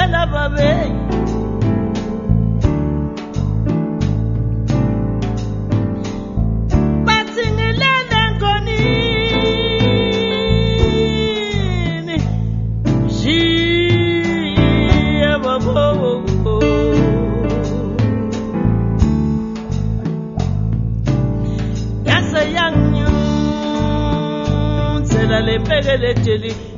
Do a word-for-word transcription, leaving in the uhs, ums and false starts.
Ngiyazitshela babe bathi ngilele ngonini Jiya babo Yasa yanyu Tsela le pegele teli